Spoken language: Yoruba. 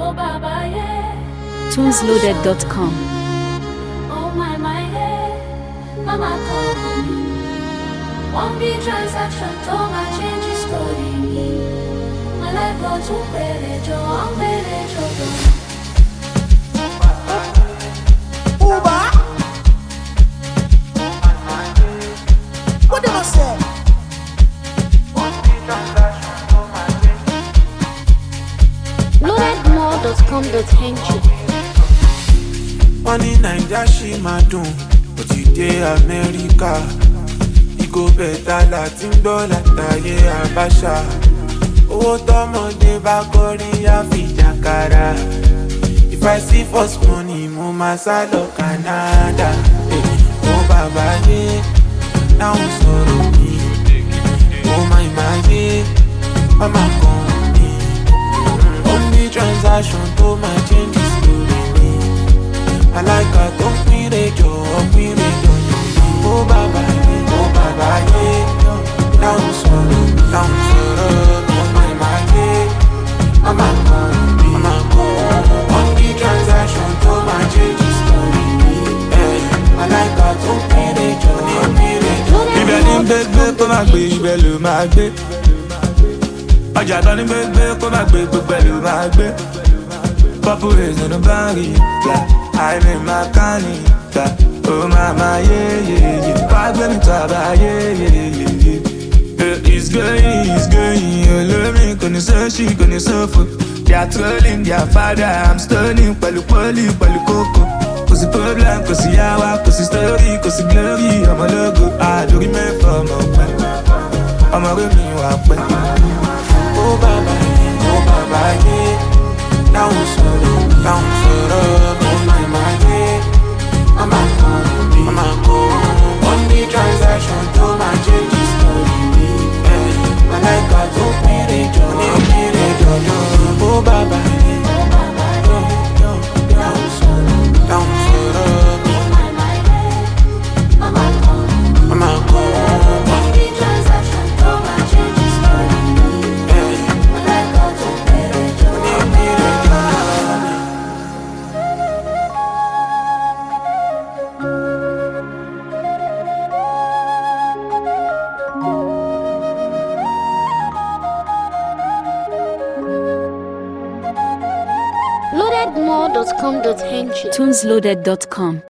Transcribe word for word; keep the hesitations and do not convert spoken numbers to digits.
tunes loaded dot com. Oh my my yeah, mama call me. One big transaction, told my change the story. My life got too better, Joe, I'm better, Joe. Uba, what did I say? loaded more dot com dot n g. Wọ́n ní Naija ṣì máa dùn, ó ti dé Amẹ́ríkà. Ìgò bẹ̀tà láti ń gbọ́ látàyè Àbáṣà. Owó tọ́mọdé bá kọrin yá fi jàkàrà. If I see first money, mo máa sá lọ Canada. Mo bàbá yé, dáhùn sọ̀rọ̀ mi. Mo máa máa yé, mama kan mi. Only transaction tó máa change the story mi. Aláìka tó ń pín rẹjọ, pín rẹjọ ni. Mo bàbá yé, mo bàbá yé. Dáhùn sọ̀rọ̀, dáhùn sọ̀rọ̀. Mo máa máa yé, mama kan mi. Mama kan mi. Only transaction tó máa change the story mi. Aláìka tó ń pín rẹjọ, pín rẹjọ ni. Ibẹ̀ ní gbégbé kó má gbé, ibẹ̀ ló máa gbé. Ọjà tán ní gbégbé kó má gbé, gbogbo ẹ̀ ló máa gbé. Purple haze in the body, yeah. I'm in my canny, yeah. Oh mama, yeah, yeah, yeah. Why gbé mi tó àbá, yeah, yeah, yeah, yeah. Uh, It's going, it's going. Olórin kò ní sọ́ọ̀ṣì, kò ní sọ́ọ̀fù. They are trolling their father, I'm stoning. Pẹ̀lú pọ́lì, pẹ̀lú kókó. Kò sí problem, kò sí yáwá, kò sí story, kò sí glory. Ọmọ lógo, àdórí mẹ́fà ọmọ pẹ́. Ọmọ rẹ̀ mi wà pẹ́. Mo bàbá yé, mo bàbá yé. Dáhùn sọ̀rọ̀, dáhùn sọ̀rọ̀. Mo máa máa yé. Mama kan mi, mama kan mi. Only transaction tó máa change the story mi. Aláìka tó pín rẹjọ, pín rẹjọ lọ. Mo bàbá yé. Dáhùn sọ̀rọ̀, dáhùn sọ̀rọ̀. Mama kan mi. Only transaction, told my change the story. My life got too better, Joe. loaded more dot com dot n g. tunes loaded dot com.